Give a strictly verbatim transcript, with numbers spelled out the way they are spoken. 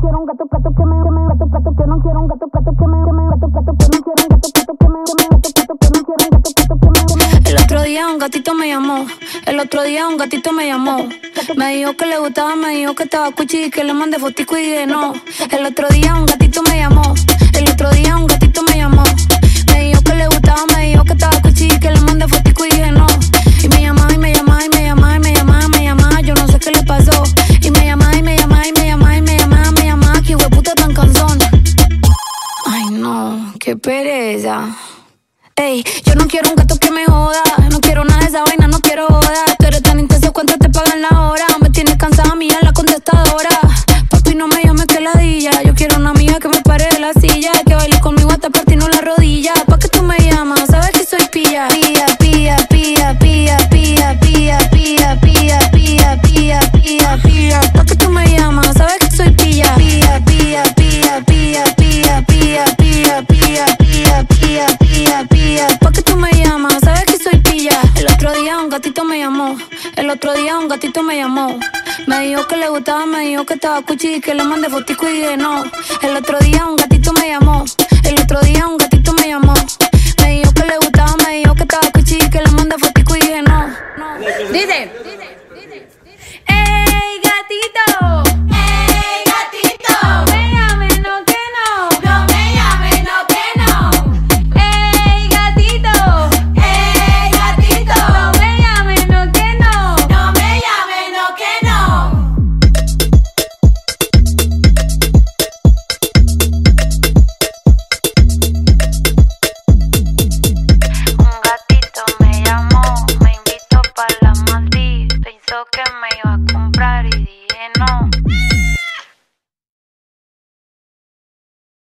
quiero un gato, gato que me, que me, gato, gato que no quiero un gato, gato que me, que me, gato, gato que no quiero un gato, gato que me, que me, gato, gato que no quiero un gato, gato que me, que me. El otro día un gatito me llamó, el otro día un gatito me llamó. Me dijo que le gustaba, me dijo que estaba cuchi y que le mandé fotico y dije no. El otro día un gatito me llamó, el otro día un gatito me llamó. Me dijo que le gustaba, me dijo que estaba cuchi y que le mandé fotico y dije no. Y me llamaba y me llamaba y me llamaba y me llamaba, me llamaba, yo no sé qué le pasó. Y me llamaba y me llamaba y me llamaba y me llamaba, me llamaba, que hueputa tan cansón. Ay no, qué pereza. Ey, yo no quiero un gato que me joda, no quiero nada de esa vaina, no quiero joda. Tú eres tan intenso, ¿cuánto te pagan la hora? Me tienes cansada mía la contestadora. Papi, no me llames que ladilla, yo quiero una amiga que me pare de la silla, que baile conmigo hasta partirnos la rodilla. ¿Pa' qué tú me llamas? Sabes que soy pilla. Pilla, pilla, pilla, pilla, pilla, pilla, pilla, pilla, pilla, pilla, pilla, pilla. ¿Pa' qué tú me llamas? Sabes que soy pilla. Pilla, pilla, pilla, pilla, pilla, pilla, pilla, pilla, pilla, pilla, pilla, pilla. ¿Pa' qué tú me llamas? Sabes que soy pilla. El otro día un gatito me llamó, el otro día un gatito me llamó. Me dijo que le gustaba, me dijo que estaba cuchi y que le mandé fotico y dije no. El otro día un gatito me llamó, el otro día un gatito me llamó. Me dijo que le gustaba, me dijo que estaba cuchi y que le mandé fotico y dije no. Dice